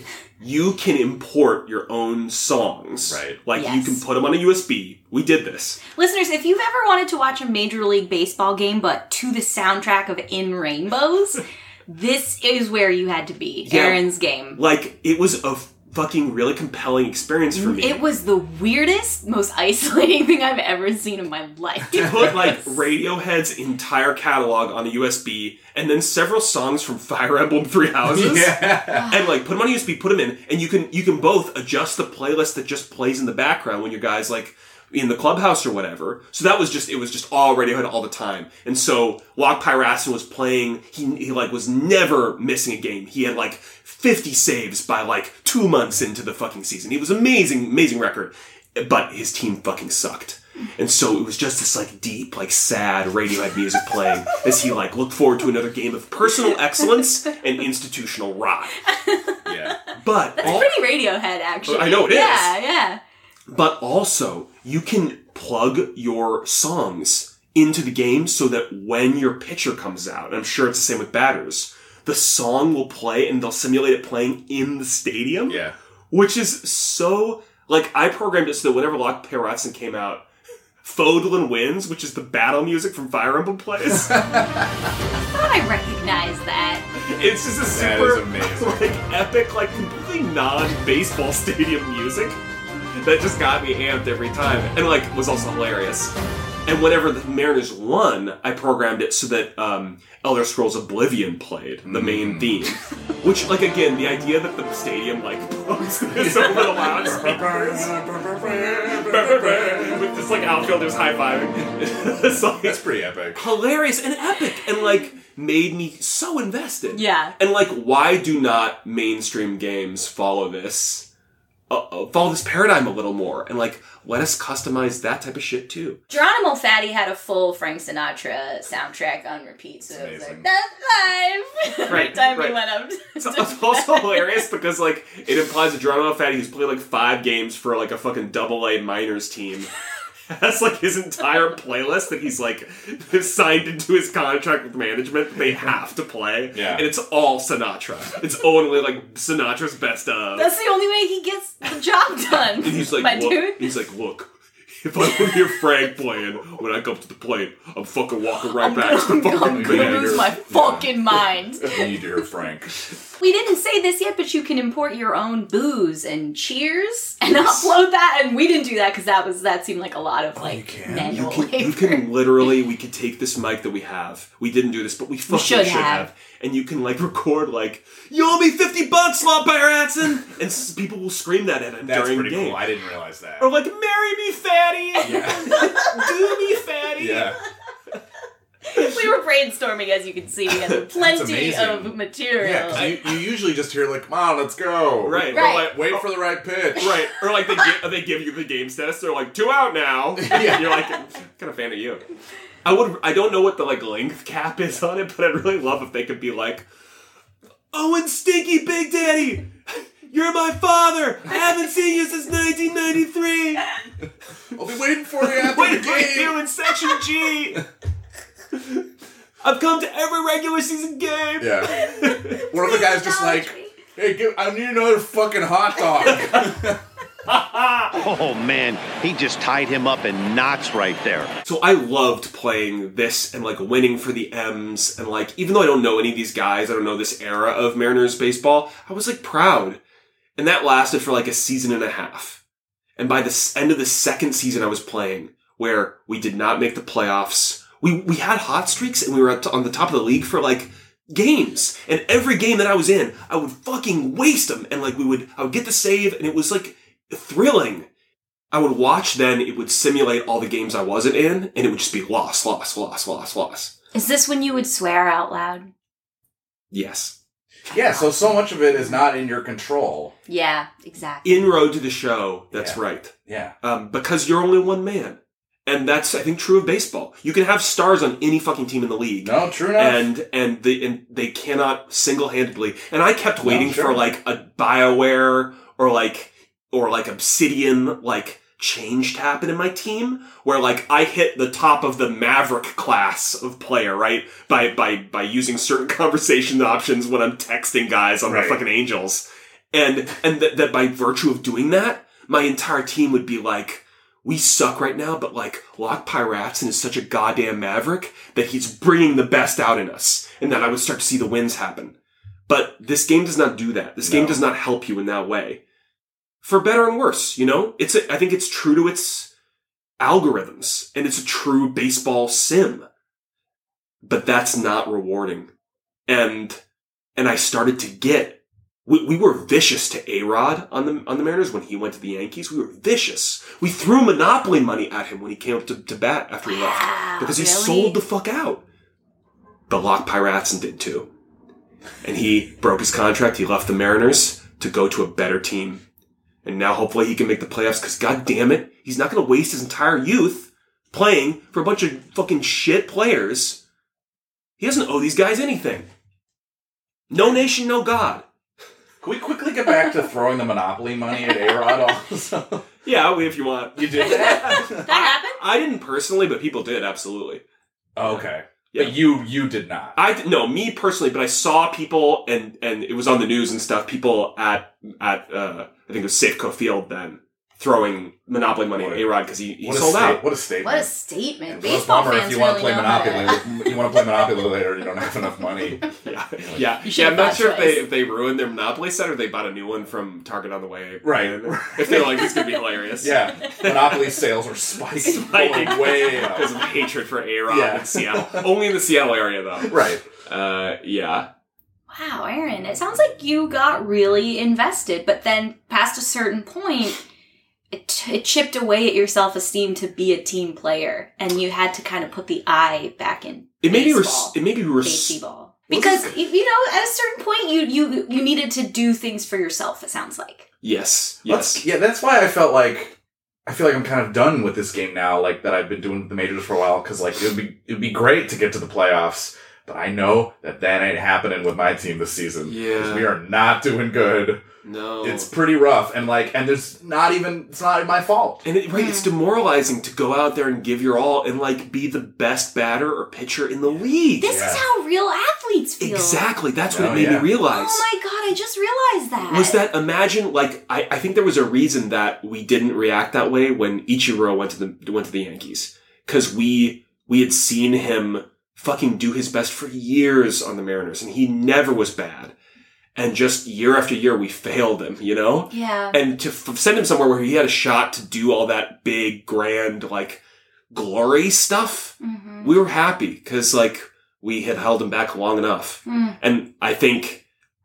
you can import your own songs. Right. Like, you Yes. can put them on a U S B. We did this. Listeners, if you've ever wanted to watch a Major League Baseball game, but to the soundtrack of In Rainbows, this is where you had to be. Yeah. Aaron's game. Like, it was a fucking really compelling experience for me. It was the weirdest, most isolating thing I've ever seen in my life. To put, like, Radiohead's entire catalog on a U S B, and then several songs from Fire Emblem Three Houses. Yeah. And, like, put them on a U S B, put them in, and you can you can both adjust the playlist that just plays in the background when you guys, like, in the clubhouse or whatever. So that was just, it was just all Radiohead all the time. And so, Locke Pyrassen was playing, he, he, like, was never missing a game. He had, like, fifty saves by, like, two months into the fucking season. He was amazing, amazing record. But his team fucking sucked. And so it was just this, like, deep, like, sad Radiohead music playing as he, like, looked forward to another game of personal excellence and institutional rot. Yeah. But That's all, pretty Radiohead, actually. I know it is. Yeah, yeah. But also, you can plug your songs into the game so that when your pitcher comes out, and I'm sure it's the same with batters, the song will play and they'll simulate it playing in the stadium. Yeah. Which is so... Like, I programmed it so that whenever Locke Pyrassen came out, Fodlan Wins, which is the battle music from Fire Emblem plays. I thought I recognized that. It's just a That super, is amazing. like, epic, like, completely non-baseball stadium music that just got me amped every time. And, like, was also hilarious. And whenever the Mariners won, I programmed it so that um, Elder Scrolls Oblivion played, the main theme. Which, like, again, the idea that the stadium, like, pumps this over the loudspeakers. With just, like, outfielders high-fiving. It's like, That's pretty epic. hilarious and epic and, like, made me so invested. Yeah. And, like, why do not mainstream games follow this, uh, uh, follow this paradigm a little more? And, like, let us customize that type of shit, too. Geronimo Fatty had a full Frank Sinatra soundtrack on repeat, so it was like, amazing. that's live! Every Right, time right. he went up. It's, it's also hilarious because, like, it implies that Geronimo Fatty, who's played, like, five games for, like, a fucking double-A minors team, has, like, his entire playlist that he's, like, signed into his contract with management they have to play. Yeah. And it's all Sinatra. It's only, like, Sinatra's best of. That's the only way he gets the job done. And he's like, my look, dude. he's like, look, if I don't hear Frank playing when I come to the plate, I'm fucking walking right I'm back to the gonna, fucking I'm gonna band. lose my fucking mind. You need to hear Frank. We didn't say this yet, but you can import your own booze and cheers and upload that. And we didn't do that because that was that seemed like a lot of like you can. manual You can, you labor. can literally, we could take this mic that we have. We didn't do this, but we fucking should should, have. have. And you can like record like, you owe me fifty bucks, Slot Byratson! And s- people will scream that at him That's during the pretty game. cool. I didn't realize that. Or like, marry me, fatty! Yeah. Do me, fatty! Yeah. We were brainstorming, as you can see. We had plenty amazing. of material. Yeah, 'cause you, you usually just hear like, come on, let's go. Right. Right. Or like, Wait for the right pitch. Right, or like they give, they give you the game status. They're like two out now. Yeah. You're like, kind of fan of you. I would. I don't know what the like length cap is on it, but I'd really love if they could be like, "Oh, and Stinky Big Daddy, you're my father. I haven't seen you since nineteen ninety-three. I'll be waiting for you after Wait the for game. you in Section G. I've come to every regular season game." Yeah. One of the guys just like, hey, give, I need another fucking hot dog. Oh man, he just tied him up in knots right there. So I loved playing this and like winning for the M's and like even though I don't know any of these guys, I don't know this era of Mariners baseball, I was like proud. And that lasted for like a season and a half. And by the s- end of the second season I was playing, where we did not make the playoffs, we we had hot streaks and we were at, on the top of the league for like games. And every game that I was in, I would fucking waste them. And like we would, I would get the save and it was like thrilling. I would watch then, it would simulate all the games I wasn't in, and it would just be loss, loss, loss, loss, loss. Is this when you would swear out loud? Yes. Yeah, so so much of it is not in your control. Yeah, exactly. Inroad to the show, that's Yeah. right. Yeah. Um, because you're only one man. And that's, I think, true of baseball. You can have stars on any fucking team in the league. No, true enough. And and they and they cannot single-handedly. And I kept waiting No, sure. for like a BioWare or like or like Obsidian like change to happen in my team where like I hit the top of the Maverick class of player, right? By by by using certain conversation options when I'm texting guys on Right. the fucking Angels. And and that that by virtue of doing that, my entire team would be like, we suck right now, but like Locke Pyratson is such a goddamn maverick that he's bringing the best out in us, and that I would start to see the wins happen. But this game does not do that. This game No. does not help you in that way. For better and worse, you know? It's a, I think it's true to its algorithms, and it's a true baseball sim. But that's not rewarding. And and I started to get We, we were vicious to A-Rod on the on the Mariners when he went to the Yankees. We were vicious. We threw Monopoly money at him when he came up to, to bat after he Wow, left. Because he really? sold the fuck out. But Locke Pyratson did too. And he broke his contract. He left the Mariners to go to a better team. And now hopefully he can make the playoffs because god damn it, he's not going to waste his entire youth playing for a bunch of fucking shit players. He doesn't owe these guys anything. No nation, no God. Can we quickly get back to throwing the Monopoly money at A-Rod also? Yeah, if you want. You did that? That happened? I didn't personally, but people did, absolutely. Oh, okay. Yeah. But you you did not. I d- no, me personally, but I saw people, and and it was on the news and stuff. People at at uh, I think it was Safeco Field then throwing Monopoly money at A-Rod because he, he What a sold sta- out. What a statement. What a statement. Well, it's Baseball bummer fans if you want really to play know how Monopoly. to... You want to play Monopoly later, you don't have enough money. Yeah, yeah. You should yeah. have I'm not thought sure if twice. they if they ruined their Monopoly set or they bought a new one from Target on the way. Right. in. If they're like, this could be hilarious. Yeah, Monopoly sales are spiking, Spiking. going way up. Because of hatred for A-Rod Yeah. in Seattle. Only in the Seattle area, though. Right. Uh, yeah. Wow, Aaron, it sounds like you got really invested, but then past a certain point, it, it chipped away at your self-esteem to be a team player, and you had to kind of put the I back in It made me. baseball. Res- it made me. Res- baseball. Because, you you know, at a certain point, you, you, you needed to do things for yourself, it sounds like. yes. Let's- Yes. yeah, that's why I felt like I feel like I'm kind of done with this game now. Like that I've been doing the majors for a while because like it would be it would be great to get to the playoffs, but I know that that ain't happening with my team this season. 'Cause Yeah. we are not doing good. No. It's pretty rough, and like, and there's not even it's not my fault. And it, right, it's demoralizing to go out there and give your all and like be the best batter or pitcher in the league. This Yeah. is how real athletes feel. Exactly. That's what Oh, it made yeah. me realize. Oh my god, I just realized that. Was that imagine like I, I think there was a reason that we didn't react that way when Ichiro went to the went to the Yankees because we we had seen him fucking do his best for years on the Mariners and he never was bad. and just year after year we failed him, you know? Yeah. And to f- send him somewhere where he had a shot to do all that big, grand, like, glory stuff, Mm-hmm. we were happy because, like, we had held him back long enough. Mm. And I think,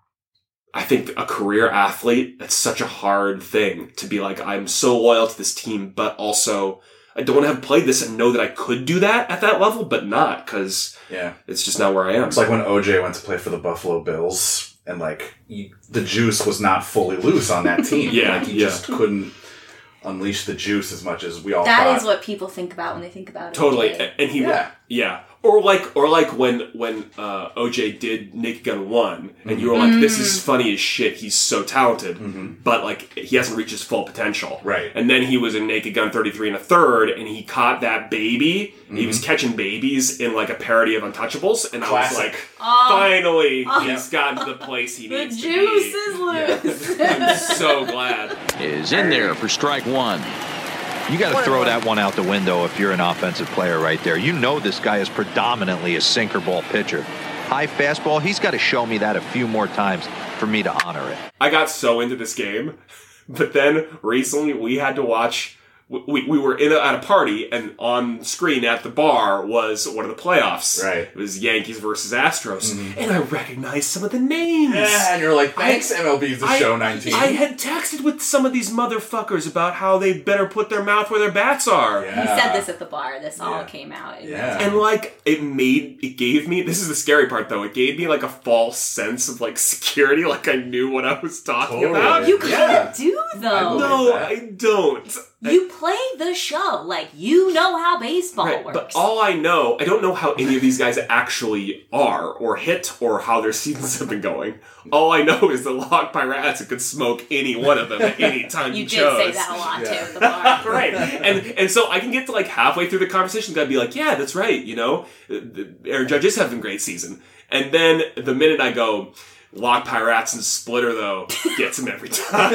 I think a career athlete, that's such a hard thing to be like, I'm so loyal to this team, but also I don't want to have played this and know that I could do that at that level, but not because Yeah. it's just not where I am. It's like when O J went to play for the Buffalo Bills, and like he, the juice was not fully loose on that team. Yeah, like he yeah. just couldn't unleash the juice as much as we all That thought. is what people think about when they think about it. Totally. And he, Yeah. yeah. Or like, or like when, when, uh, O J did Naked Gun one, and you were like, this is funny as shit, he's so talented, but like, he hasn't reached his full potential. Right. And then he was in Naked Gun thirty-three and a third, and he caught that baby, and he was catching babies in like a parody of Untouchables, and I was Classic. like, finally, he's gotten to the place he The needs juice to is be. loose. I'm so glad. Is in there for strike one. You got to throw that one out the window if you're an offensive player right there. You know this guy is predominantly a sinker ball pitcher. High fastball, he's got to show me that a few more times for me to honor it. I got so into this game, but then recently we had to watch. We we were in a, at a party, and on screen at the bar was one of the playoffs. Right. It was Yankees versus Astros, and I recognized some of the names. Yeah, and you're like, thanks, M L B's The I- Show nineteen. I had texted with some of these motherfuckers about how they better put their mouth where their bats are. Yeah. He said this at the bar. This all Yeah. came out. in Yeah. And like, it made, it gave me, this is the scary part though, it gave me like a false sense of like security, like I knew what I was talking Totally. about. You kind Yeah. of do, though. I No, that. I don't. You play the show. Like, you know how baseball Right, works. but all I know, I don't know how any of these guys actually are, or hit, or how their seasons have been going. All I know is the Log Pirates could smoke any one of them at any time you you, did chose. say that a lot, Yeah. too, at the bar. Right, and and so I can get to like halfway through the conversation, and gotta be like, yeah, that's right, you know, the- Aaron Judge is having a great season, and then the minute I go, Lock Pirates and Splitter though gets him every time.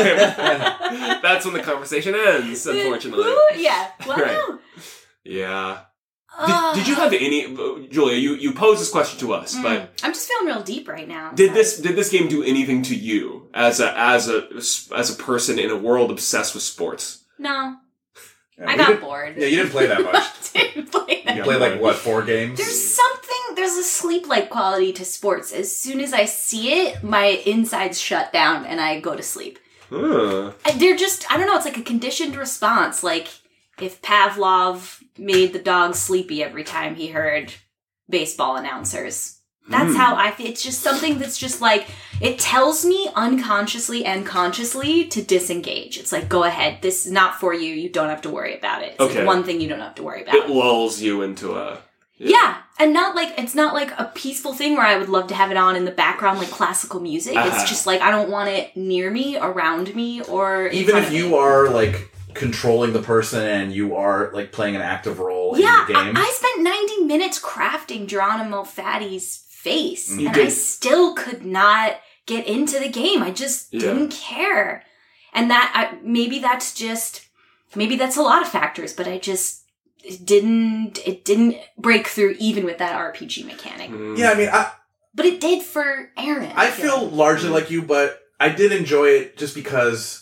That's when the conversation ends, unfortunately. Who? Yeah. Well, Right. Yeah. uh, Did, did you have any, Julia? You, you posed this question to us, but I'm just feeling real deep right now. did this did this game do anything to you as a as a as a person in a world obsessed with sports? No. Yeah, I we got didn't- bored. Yeah, you didn't play that much. Didn't play that. You played like, what, four games? There's something, there's a sleep-like quality to sports. As soon as I see it, my insides shut down and I go to sleep. Huh. I- They're just, I don't know, it's like a conditioned response. Like, if Pavlov made the dog sleepy every time he heard baseball announcers. That's how I feel. It's just something that's just like, it tells me unconsciously and consciously to disengage. It's like, go ahead. This is not for you. You don't have to worry about it. It's Okay. like one thing you don't have to worry about. It lulls you into a Yeah, and not like, it's not like a peaceful thing where I would love to have it on in the background like classical music. Uh-huh. It's just like, I don't want it near me, around me, or in Even front if of you me. are like controlling the person and you are like playing an active role Yeah, in the game. I, I spent ninety minutes crafting Geronimo Fatty's face, You and did. I still could not get into the game. I just Yeah. didn't care. And that, I, maybe that's just, maybe that's a lot of factors, but I just, it didn't, it didn't break through even with that R P G mechanic. yeah, I mean, I, But it did for Aaron. I feel like. largely like you, but I did enjoy it just because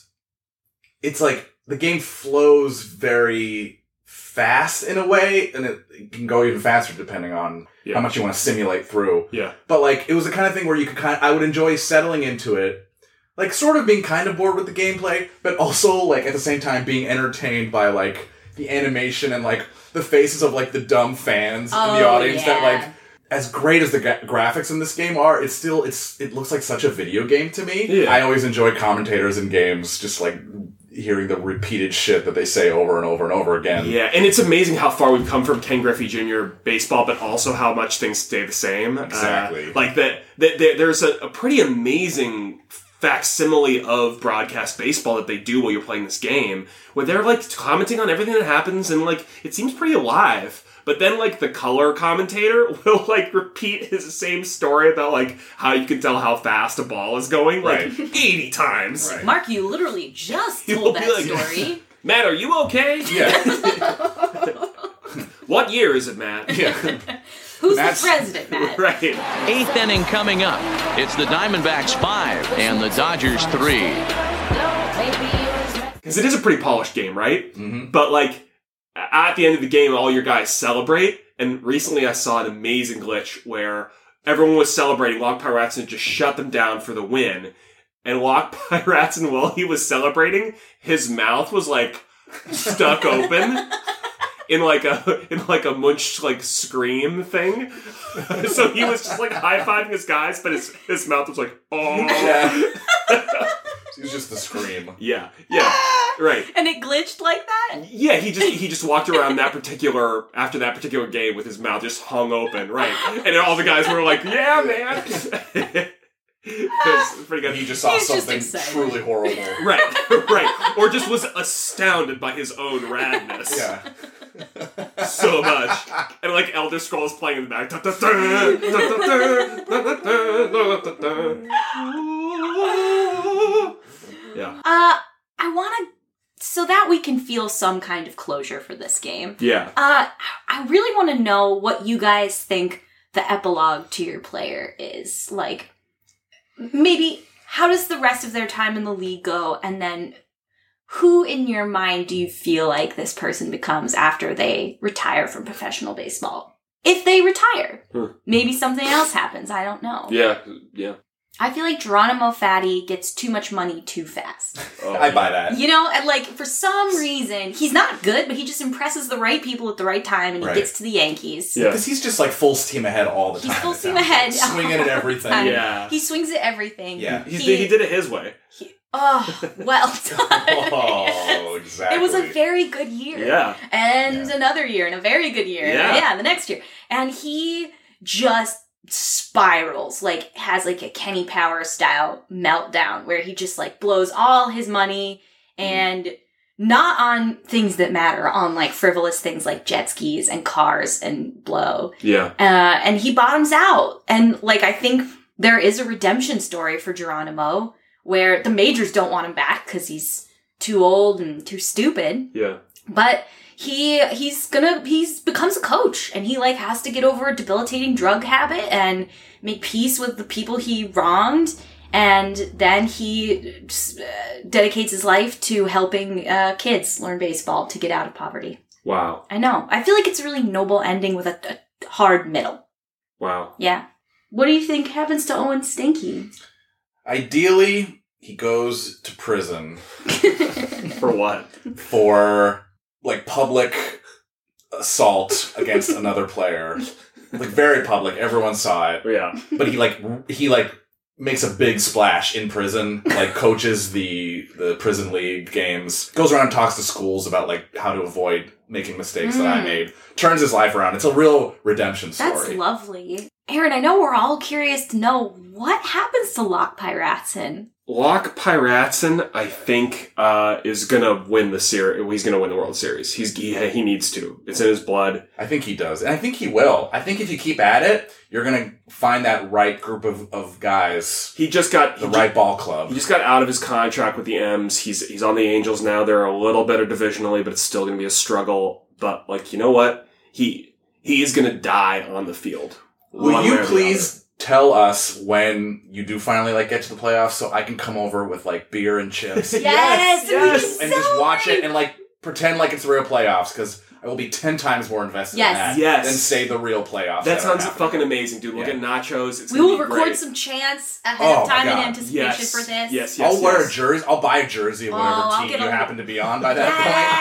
it's like the game flows very fast in a way, and it, it can go even faster depending on Yeah. how much you want to simulate through. Yeah. But like, it was the kind of thing where you could kind of, I would enjoy settling into it, like sort of being kind of bored with the gameplay, but also like at the same time being entertained by like the animation and like the faces of like the dumb fans in the Oh, audience that yeah. like, as great as the gra- graphics in this game are, it's still, it's, it looks like such a video game to me. Yeah. I always enjoy commentators in games, just like hearing the repeated shit that they say over and over and over again. Yeah, and it's amazing how far we've come from Ken Griffey Junior baseball, but also how much things stay the same. Exactly. Uh, like that, that, that there's a, a pretty amazing facsimile of broadcast baseball that they do while you're playing this game, where they're like commenting on everything that happens, and like it seems pretty alive. But then, like, the color commentator will, like, repeat his same story about, like, how you can tell how fast a ball is going, like, Right. eighty times. Right. Mark, you literally just He told will be that like- story. Matt, are you okay? Yeah. What year is it, Matt? yeah. Who's Matt's- the president, Matt? Right. Eighth inning coming up. It's the Diamondbacks five and the Dodgers three. Because it is a pretty polished game, right? Mm-hmm. But, like, at the end of the game, all your guys celebrate. And recently I saw an amazing glitch where everyone was celebrating. Locke Pyratson just shut them down for the win. And Locke Pyratson, while he was celebrating, his mouth was, like, stuck open. In like a in like a Munch like scream thing, so he was just like high fiving his guys, but his his mouth was like oh Yeah. It was just the scream. yeah yeah right And it glitched like that? yeah he just he just walked around that particular after that particular game with his mouth just hung open right, and then all the guys were like yeah man. It's pretty good. He just saw He's just something excited. truly horrible. right right or just was astounded by his own radness. Yeah. So much. And like Elder Scrolls playing in the back. Yeah. Uh, I want to, so that we can feel some kind of closure for this game. Yeah. Uh, I really want to know what you guys think the epilogue to your player is. Like, maybe how does the rest of their time in the league go? And then who in your mind do you feel like this person becomes after they retire from professional baseball? If they retire, Hmm. maybe something else happens. I don't know. Yeah. Yeah. I feel like Geronimo Fatty gets too much money too fast. Oh, I buy that. You know, and like for some reason, he's not good, but he just impresses the right people at the right time and he Right. gets to the Yankees. Yeah. Because he's just like full steam ahead all the He's time. full it steam sounds ahead. like. Swinging at everything. Time. Yeah. He swings at everything. Yeah. He's, he, did it his way. Oh, well done. Oh, exactly. It was a very good year. Yeah. And Yeah. another year and a very good year. Yeah. Yeah, the next year. And he just spirals, like has like a Kenny Power style meltdown where he just like blows all his money and not on things that matter, on like frivolous things like jet skis and cars and blow. Yeah. Uh, and he bottoms out. And like, I think there is a redemption story for Geronimo where the majors don't want him back because he's too old and too stupid. Yeah. But he he's gonna he's becomes a coach and he like has to get over a debilitating drug habit and make peace with the people he wronged, and then he just, uh, dedicates his life to helping uh, kids learn baseball to get out of poverty. Wow. I know. I feel like it's a really noble ending with a, a hard middle. Wow. Yeah. What do you think happens to Owen Stinky? Ideally, he goes to prison For what? for like public assault against another player. Like very public, everyone saw it. Yeah. But he like he like makes a big splash in prison, like coaches the the prison league games, goes around and talks to schools about like how to avoid making mistakes that I Mm. made, turns his life around. It's a real redemption story. That's lovely. Aaron, I know we're all curious to know what happens to Locke Pyratson. Locke Pyratson, I think, uh, is gonna win the series. He's gonna win the World Series. He's he, he needs to. It's in his blood. I think he does. And I think he will. I think if you keep at it, you're going to find that right group of, of guys, He just got the he right ball club. He just got out of his contract with the M's. He's he's on the Angels now. They're a little better divisionally, but it's still going to be a struggle. But like, you know what? He he is going to die on the field. Will One you way or the please tell us when you do finally like get to the playoffs so I can come over with like beer and chips Yes, yes, and just watch it and like pretend like it's the real playoffs, because I will be ten times more invested Yes. in that Yes. than say the real playoffs. That are sounds happening. fucking amazing, dude. We'll Yeah. get nachos. It's We gonna will be record great. some chants ahead Oh of my time in God. anticipation Yes. for this. Yes, yes, I'll wear yes. a jersey. I'll buy a jersey of whatever Oh, I'll team get you a- happen to be on by that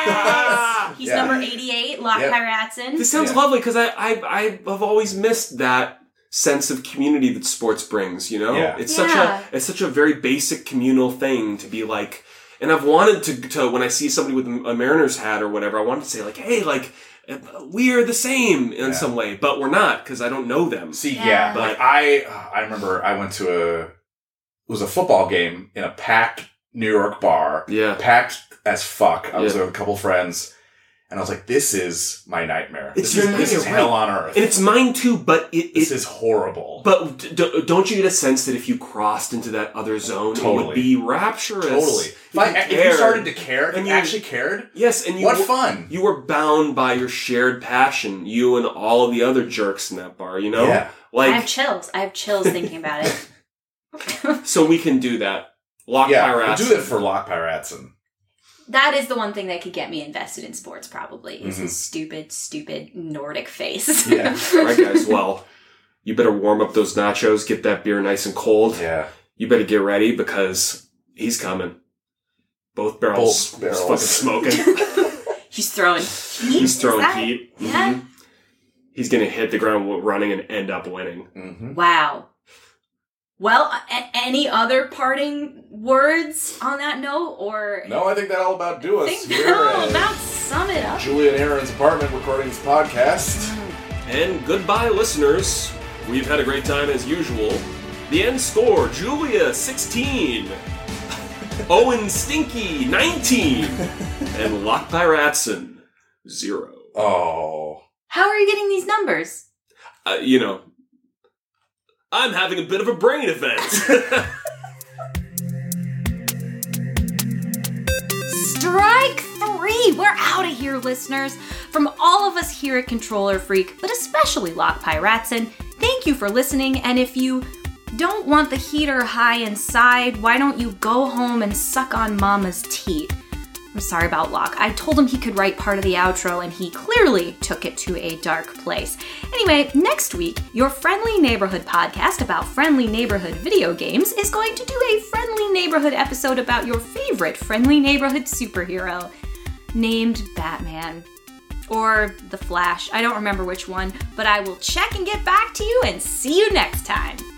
Yes! He's Yeah. number eighty-eight, Locke Yep. Pyratson. This sounds Yeah. lovely because I, I I have always missed that sense of community that sports brings. You know, Yeah. it's Yeah. such a it's such a very basic communal thing to be like. And I've wanted to to when I see somebody with a Mariners hat or whatever, I wanted to say like, hey, like we are the same in Yeah. some way, but we're not because I don't know them. See, Yeah. yeah, But- like I, I remember I went to a, it was a football game in a packed New York bar, Yeah. packed as fuck. I was Yeah. with a couple friends, And I was like, this is my nightmare. It's this your is, nightmare, this is hell right. on earth. And it's mine too, but it, This it is horrible. But d- d- don't you get a sense that if you crossed into that other zone, Totally. it would be rapturous? Totally. If, You I, if you cared. started to care, if And you you- actually cared, Yes, and you what were- fun. You were bound by your shared passion, you and all of the other jerks in that bar, you know? Yeah. Like, I have chills. I have chills thinking about it. so we can do that. Lock Yeah, Pirates. we'll do it for Lock Piratson. That is the one thing that could get me invested in sports, probably, is Mhm. his stupid, stupid Nordic face. Yeah. All right, guys. Well, you better warm up those nachos, get that beer nice and cold. Yeah. You better get ready because he's coming. Both barrels, Both barrels. fucking smoking. He's throwing heat. He's Is throwing that- heat. Yeah. Mhm. He's gonna hit the ground running and end up winning. Mm-hmm. Wow. Well, a- any other parting words on that note, or No, I think that'll about do I us think here that'll at about sum it up. Julia and Aaron's apartment recording this podcast. And goodbye, listeners. We've had a great time as usual. The end score: Julia sixteen, Owen Stinky nineteen, and Lock Piratson zero. Oh. How are you getting these numbers? Uh, you know, I'm having a bit of a brain event. Strike three! We're out of here, listeners. From all of us here at Controller Freak, but especially Lock Piratson, thank you for listening. And if you don't want the heater high inside, why don't you go home and suck on Mama's teat? I'm sorry about Locke. I told him he could write part of the outro, and he clearly took it to a dark place. Anyway, next week, your Friendly Neighborhood podcast about friendly neighborhood video games is going to do a Friendly Neighborhood episode about your favorite Friendly Neighborhood superhero, named Batman. Or The Flash. I don't remember which one, but I will check and get back to you, and see you next time.